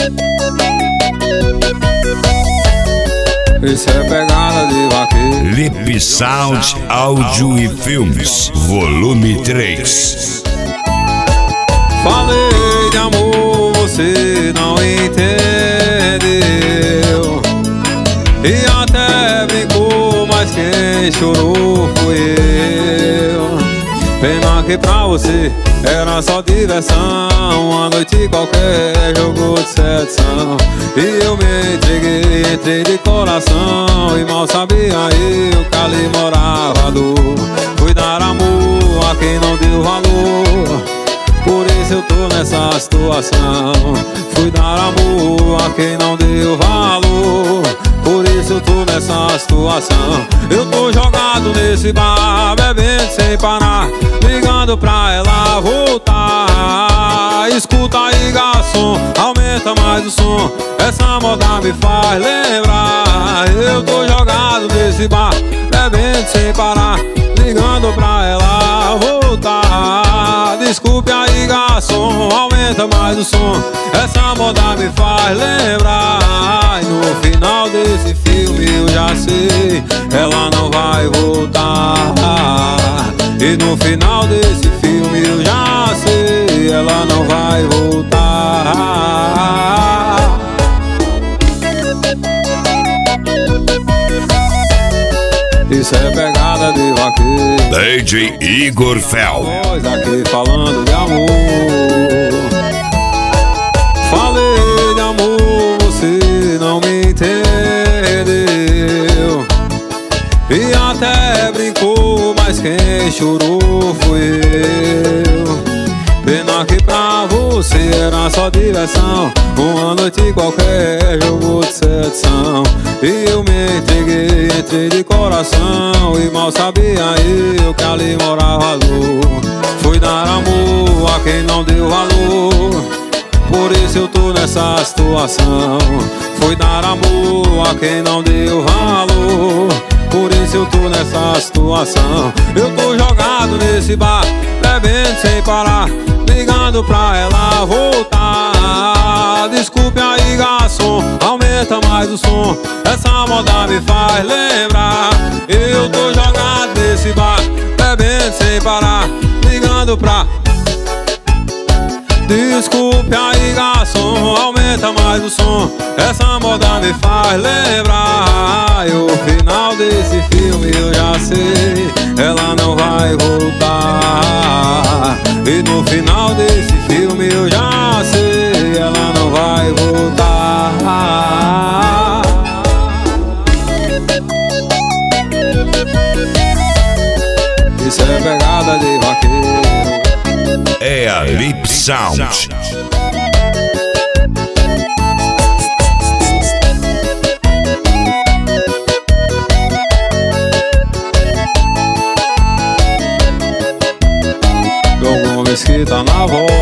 Isso é pegada de vaqueiro. Lip Sound Áudio e Filmes, volume 3. Falei de amor, você não entendeu. E até brincou, mas quem chorou foi eu. Pena que pra você era só diversão, uma noite qualquer, jogo de sedução. E eu me entrei de coração, e mal sabia eu que ali morava a dor. Fui dar amor a quem não deu valor, por isso eu tô nessa situação. Fui dar amor a quem não deu valor, por isso eu tô nessa situação. Eu tô jogado nesse bar, bebendo sem parar, ligando pra ela voltar. Escuta aí, garçom, aumenta mais o som, essa moda me faz lembrar. Eu tô jogado nesse bar, bebendo sem parar, ligando pra ela voltar. Desculpe aí, garçom, aumenta mais o som, essa moda me faz lembrar. E no final desse filme eu já sei, ela não vai voltar. E no final desse filme eu já sei, ela não vai voltar. Isso é pegada de vaqueiro. DJ Igor Fel. Voz aqui falando de amor. Falei de amor, você não me entendeu. E até brincou, mas quem chorou foi eu. Pena que pra você era só diversão, uma noite qualquer, jogo de sedução. E eu me entrei de coração, e mal sabia eu que ali morava a dor. Fui dar amor a quem não deu valor, por isso eu tô nessa situação. Fui dar amor a quem não deu valor, por isso eu tô nessa situação. Eu tô jogado nesse bar, bebendo sem parar, ligando pra ela voltar. Desculpe aí, garçom, aumenta mais o som, essa moda me faz lembrar. Eu tô jogado nesse bar, bebendo sem parar, ligando pra... Desculpe aí, garçom, aumenta mais o som, essa moda me faz lembrar. E o final desse filme eu já sei, ela não vai voltar. E no final desse filme eu já sei, ela não vai voltar. Isso é pegada de vaqueiro. É a Lip Sound. João Mesquita na voz.